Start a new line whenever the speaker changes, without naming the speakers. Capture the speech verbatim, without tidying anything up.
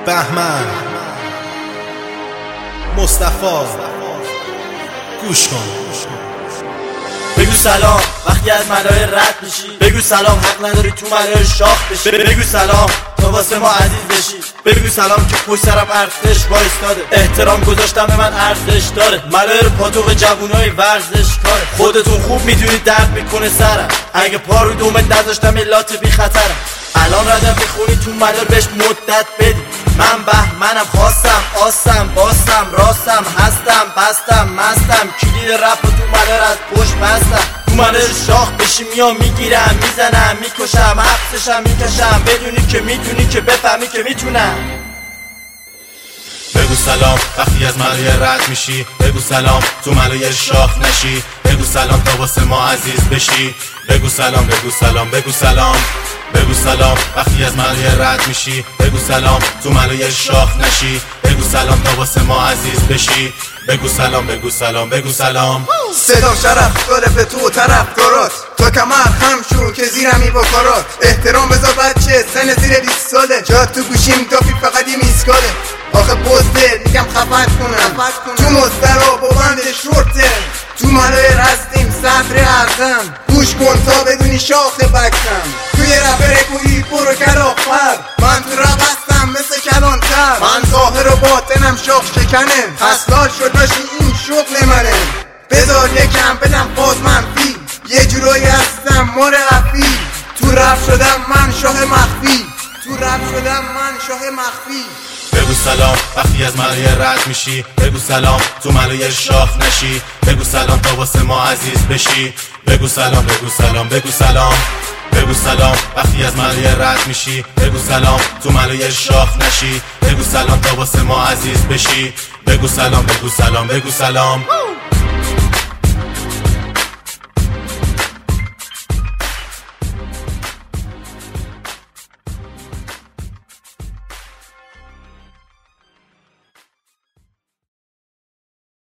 بهمن مصطفی گوش کن.
بگو سلام وقتی از ملای رد میشی، بگو سلام حق نداری تو ملای شاخ بشی، بگو سلام تا واسه ما عزیز بشی، بگو سلام که پشت سرم ارزش وایستاده، احترام گذاشتم به من ارزش داره، ملای رو پاتوق جوونای ورزش کاره، خودتون خوب میدونید درد میکنه سرم، اگه پا رو دومت نذاشتم ملات بی خطرم، الان ردم بخونی تو ملال بهش مدت بدی، من بهمنم خواستم آسم باستم راستم هستم بستم مستم، کلید رپ تو ملال از پشت بستم، تو ملال شاخ بشی میام میگیرم میزنم میکشم حبسشم میکشم، بدونی که میتونی که بفهمی که میتونم.
بگو سلام وقتی از ملای رد میشی، بگو سلام تو ملای شاخ نشی، بگو سلام تا واسه ما عزیز بشی، بگو سلام بگو سلام بگو سلام بگو سلام وقتی از ملای رد میشی، بگو سلام تو ملای شاخ نشی، بگو سلام تا واسه ما عزیز بشی، بگو سلام بگو سلام بگو سلام.
صدا شرف داره به تو طرف دارات، تا کمر خم شو که زیرمی با کارات، احترام بذار بچه سن زیر بیست ساله، جا تو گوشیم دافی فقط یه میسکاله، آخه بزده میگم خفت کنم تو مسترا با بند شورته، تو ملای رستیم صدر اعظم، گوش کن تا بدونی شاخ بکسم، توی رپر گویی برو کلاخر، من تو رپ هستم مثل کلانتر، من ظاهر و باطنم شاخ شکنه، اصلا شد باشی این شغل منه، بذار یکم بدم باز منفی، یه جورایی هستم مار غفی، تو رپ شدم من شاه مخفی، تو رپ شدم من شاه مخفی.
بگو سلام وقتی از ملای رد میشی، بگو سلام تو ملای شاخ نشی، بگو سلام تا واسه ما عزیز بشی، بگو سلام بگو سلام بگو سلام بگو سلام وقتی از ملای رد میشی، بگو سلام تو ملای شاخ نشی، بگو سلام تا واسه ما عزیز بشی، بگو سلام بگو سلام بگو سلام.